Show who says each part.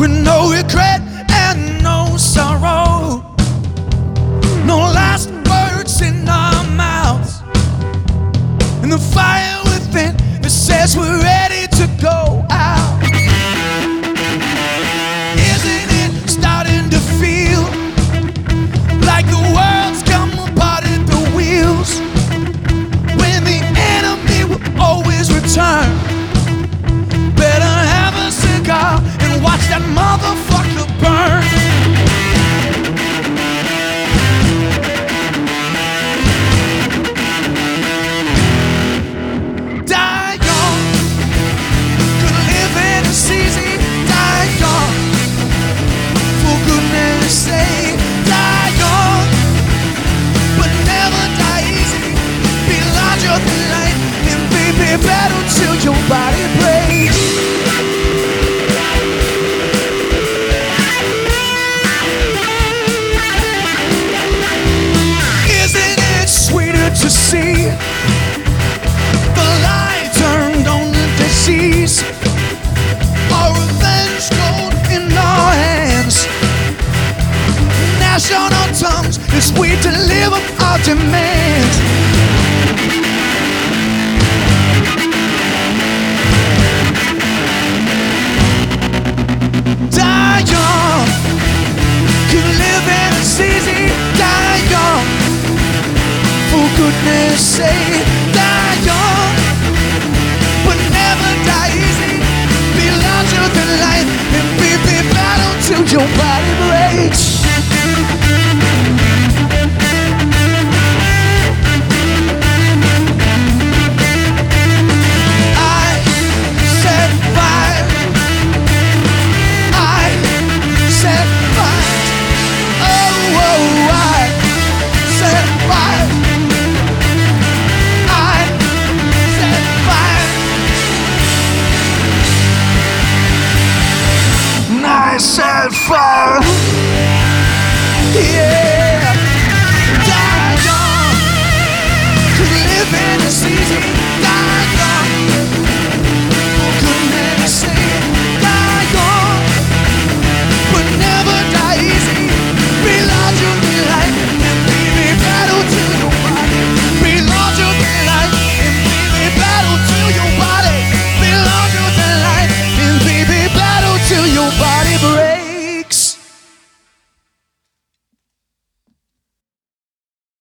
Speaker 1: with no regret and no sorrow. No last words in our mouths, and the fire within that says we're ready to go out. Isn't it starting to feel like the world's come apart at the wheels, when the enemy will always return? Better have a cigar and watch that motherfucker burn. Die young, could live in it's easy. Die young, for goodness sake. Die young, but never die easy. Be larger than life and baby battle till your body breaks. Isn't it sweeter to see the light turned on the disease? Our revenge gold in our hands, gnash on our tongues as we deliver our demands. Die young, could live in it's easy. Die young, for goodness sake. Die young, but never die easy. Be larger than life and be battle till your body breaks.